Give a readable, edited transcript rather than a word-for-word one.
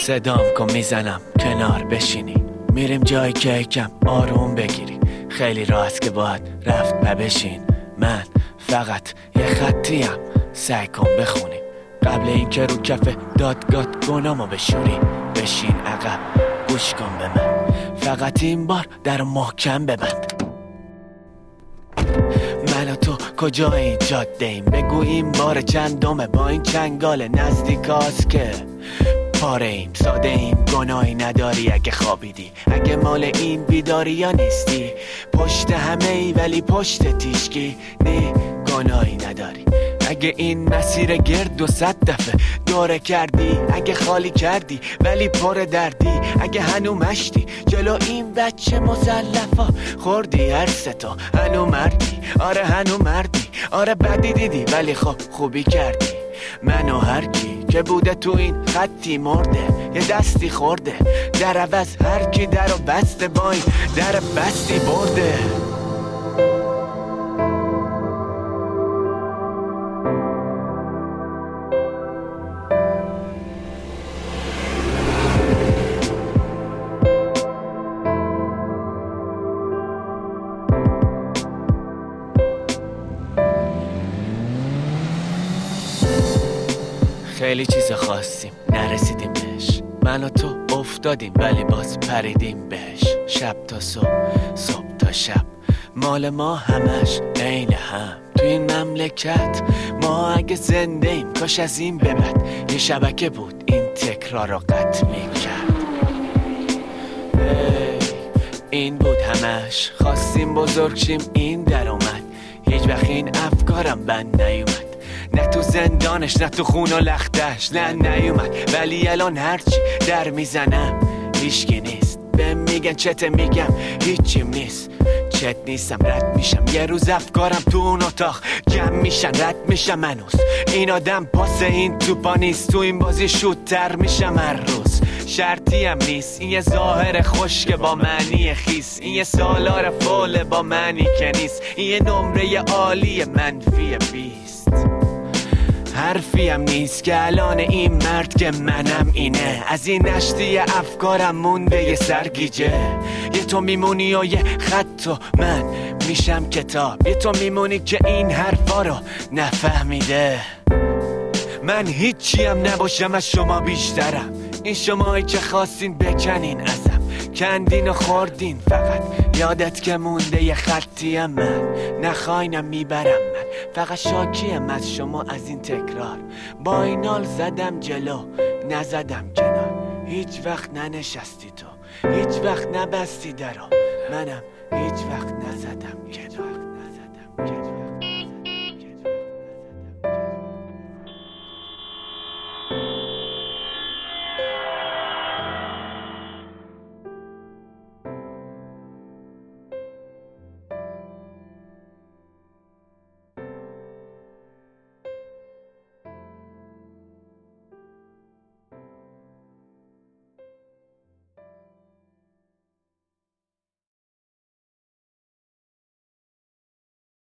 صدام کن میزنم کنار بشینی، میریم جایی که یکم آروم بگیری. خیلی راه است که باید رفت و بشین. من فقط یه خطیم، سعی کن بخونی قبل این که رو کف دادگات گنامو بشوری. بشین عقب گوش کن به من، فقط این بار در محکم ببند. من و تو کجا این جاده ایم؟ بگو این بار چندمه با این چنگال نزدیک هاست که پاره ایم. ساده ایم گناهی نداری اگه خوابیدی، اگه مال این بیداری یا نیستی. پشت همه ای ولی پشت تیشکی نی گناهی نداری. اگه این مسیر گرد و 100 دفعه دوره کردی، اگه خالی کردی ولی پر دردی، اگه هنو مشتی جلو این بچه مزلفا خوردی هر ستا هنو مردی. آره هنو مردی، آره بدی دیدی ولی خب خوبی کردی. من و هر کی که بوده تو این خطی مرده، یه دستی خورده در عوض هر کی در و بسته با این در بستی برده. خیلی چیز خواستیم نرسیدیم بهش، من و تو افتادیم ولی باز پریدیم بهش. شب تا صبح، صبح تا شب، مال ما همش عین هم. تو این مملکت ما اگه زنده ایم کاش از این به بعد یه شبکه بود این تکرار رو قطع میکرد. این بود همش، خواستیم بزرگ شیم این در اومد. هیچ وقت این افکارم بند نیومد، نه تو زندانش نه تو خون و لختش، نه نیومد. ولی الان هرچی در میزنم هیچکی نیست. به میگن چته میگم هیچیم نیست. چت نیستم رد میشم، یه روز افکارم تو اون اتاق جمع میشن. رد میشم هنوز این آدم پاس این توپا نیست. تو این بازی شوتر میشم هر روز، شرطی هم نیست. این یه ظاهر خشک با معنی خیس، این یه سالار فول با معنی که نیست. این یه نمره عالی منفی 20. حرفی هم نیست که الان این مرد که منم اینه. از این نشتی افکارم مونده یه سرگیجه. یه تو میمونی و یه خط و من میشم کتاب. یه تو میمونی که این حرفا رو نفهمیده. من هیچی هم نباشم از شما بیشترم. این شمایی که خواستین بکنین ازم، کندین و خوردین. فقط یادت که مونده یه خطیم من، نخواینم میبرم من. فقط شاکیم از شما از این تکرار. با این حال زدم جلو نزدم کنار. هیچ وقت ننشستی تو، هیچ وقت نبستی درو. منم هیچ وقت نزدم کنار.